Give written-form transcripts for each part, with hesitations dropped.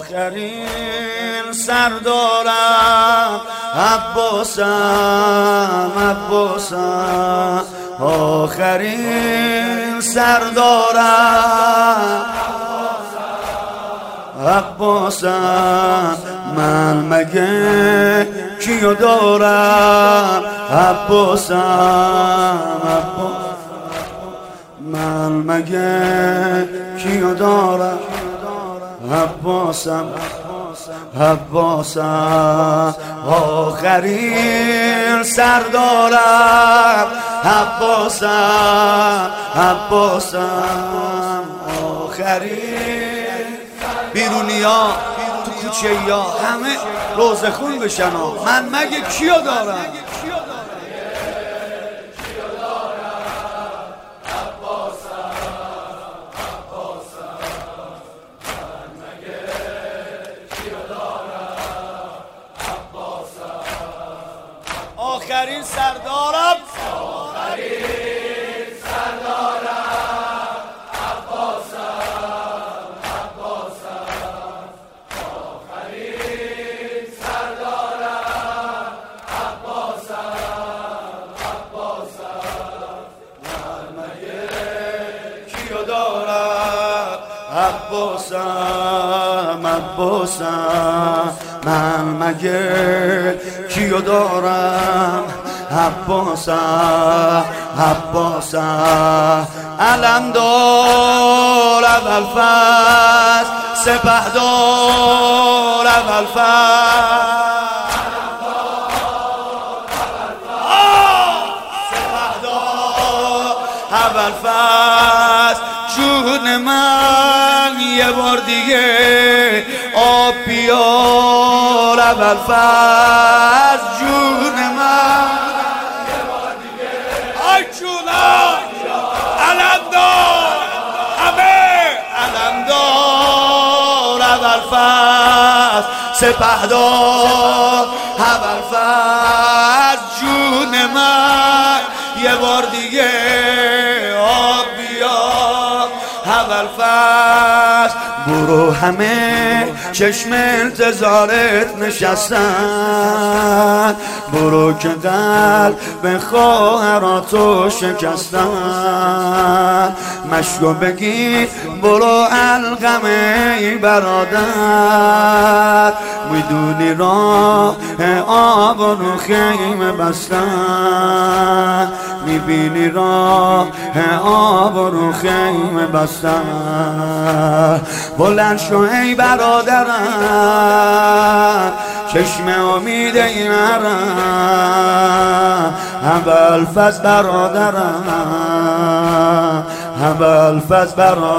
آخرین سردارم عباسم عباسم آخرین سردارم عباسم من مگه کیو دارم عباسم من مگه کیو دارم عباسم عباسم آخرین سردارم عباسم عباسم آخرین بیرونیا تو کوچه یا همه روزه خون بشن من مگه کیو دارم آخرین سردارم آخرین سردارم عباسم عباسم آخرین سردارم عباسم عباسم من مگه کیو دارم عباسم عباسم من مگه کیو دارم عباسم عباسم علمدار اول فصل سپهدار اول فصل سپهدار اول فصل جون من یه بار دیگه آب بیار اول فصل جون من یه بار دیگه آی جونم علمدار همه علمدار اول فصل سپهدار اول فصل جون من یه بار دیگه آب بیار اول فصل برو همه چشم انتظارت نشستن برو که قلب خواهراتو شکستن مشکو بگی برو علقمه ای برادر میدونی راه آب رو خیمه بستن میبینی راه آب رو خیمه بستن بلند شو ای برادرم چشم امید اینرم ابوالفضل برادرم ابوالفضل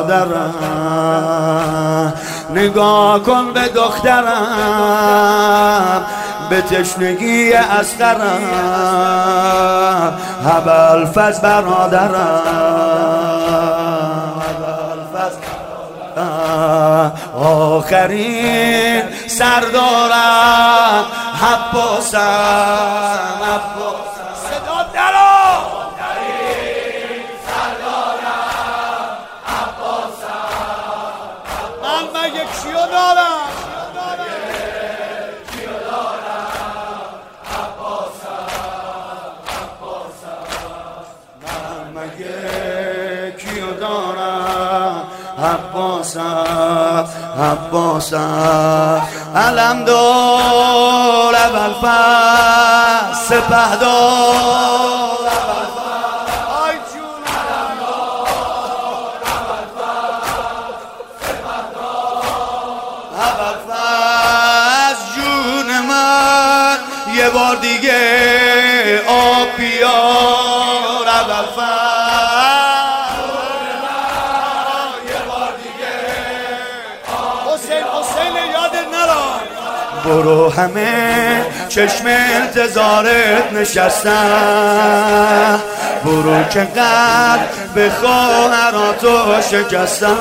برادرم نگاه کن به دخترم به تشنگی اصغرم ابوالفضل برادرم ابوالفضل آخرین سردارم عباسم عباسم صدا درا آخرین سردارم عباسم من مگه کیو دارم کیو دارم عباسم عباسم من مگه کیو دارم عباسم عباسم علمدار اول فصل سپهدار اول فصل آی جون علمدار اول فصل سپهدار اول فصل جون من یه بار دیگه آب بیار اول فصل برو همه چشم انتظارت نشستن برو که قلب خواهراتو شکستم.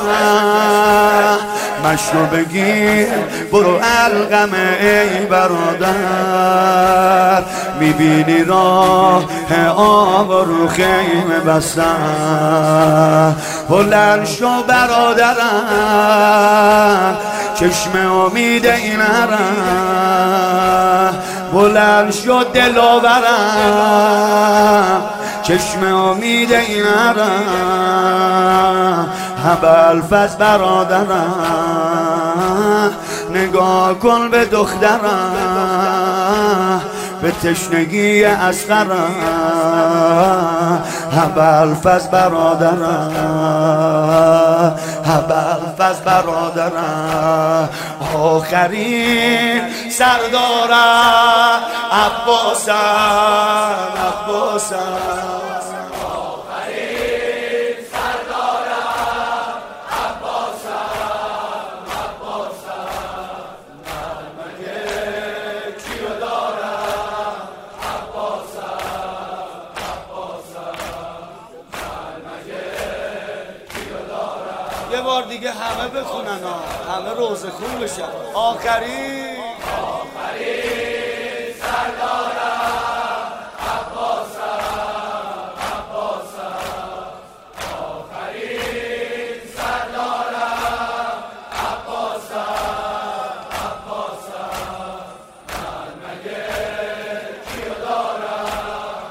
مشتو بگیر برو القمه ای برادر، میبینی راه آب رو خیمه بستن. بلند شو برادرم چشم امید این هرم، بلند شو دلاورم چشم امید این هرم. ابوالفضل برادرم نگاه کن به دخترم، به تشنگی اصغرم. ابوالفضل برادرم، ابوالفضل برادرم، آخرین سردارم عباسم، عباسم. یه بار دیگه همه بخونن ها، همه روزه خون بشن. آخرین سردارم عباسم، عباسم. آخرین سردارم عباسم، عباسم. من مگه کیو دارم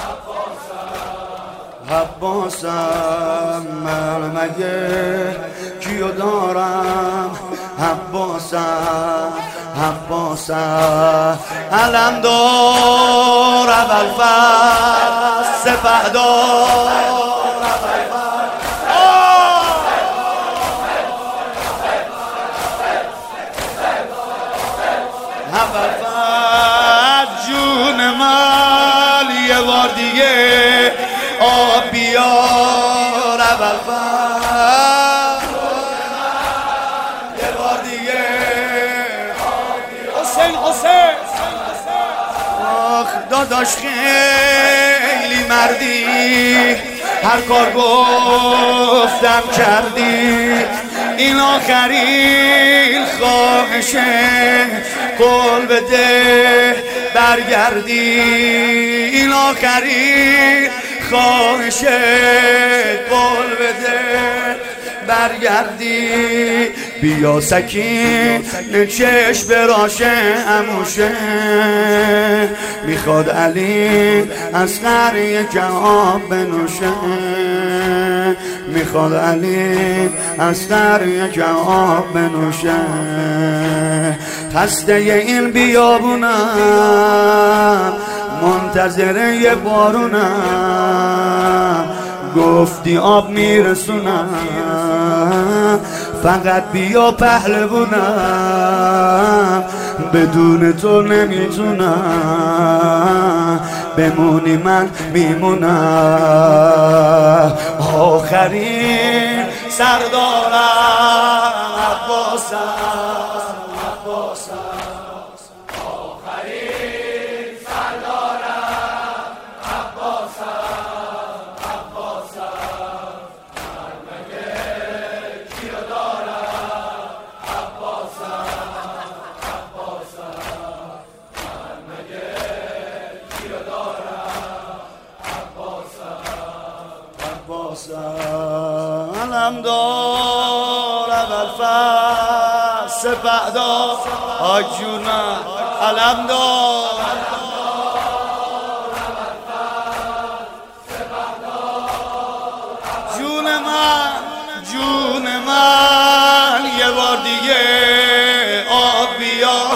عباسم، عباسم. من مگه کیو دارم عباسم، عباسم. علمدار ابوالفضل، سپهدار ابوالفضل. جون من یه بار دیگه آب بیار ابوالفضل، یه بار دیگه حسین حسین. آخ داداش خیلی مردی، هر کار گفتم کردی. این آخرین خواهشه، قول بده برگردی. این آخرین خواهشه، قول بده برگردی. بیا سکین چشم براشه اموشه، میخواد علی اصغر یک آب بنوشه. میخواد علی اصغر یک آب بنوشه. خسته این بیابونم، منتظر یه بارونم. گفتی آب میرسونم، فقط بیا پهلوونم. بدون تو نمیتونم، بمونی من میمونم. آخرین سردارم عباسم، عباسم. علمدار ابوالفضل، سپهدار جونم. علمدار جون من، جون من. یه بار دیگه آب بیار.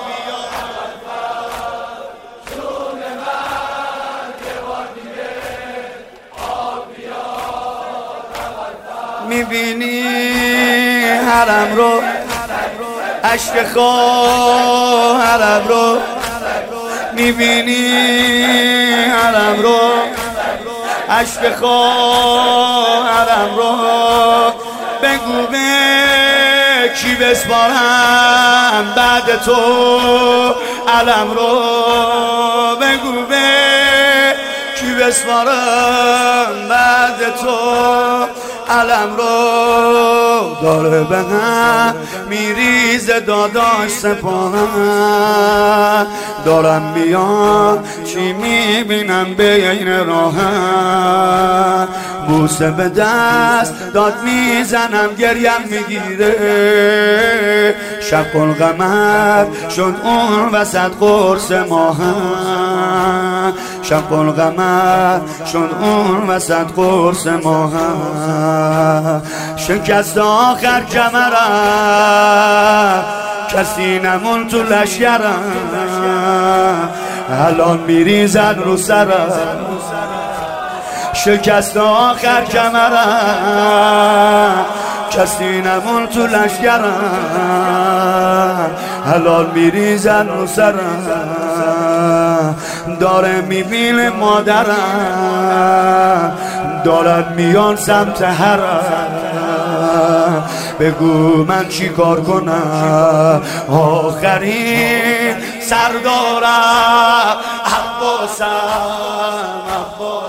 میبینی حرم رو، عشق خواهرم رو. میبینی حرم رو، عشق خواهرم رو. بگو به کی بسپارم بعد تو علم رو. بگو به کی بسپارم بعد تو علم رو داره به هم میریزه داداش سپاهم دارم میام چی میبینم بین راهم بوسه به دست داد میزنم گریم میگیره شب قمر شد اون وسط قرص ماهم شب قمر شد اون وسط قرص ماهم شکست آخر کمرم کسی نمون تو لشگرم الان میریزن رو سرم شکست آخر کمرم کسی نمون تو لشگرم الان میریزن رو سرم داره میبینه مادرم دارن میان سمت حرم بگو من چی کار کنم آخرین سردارم عباسم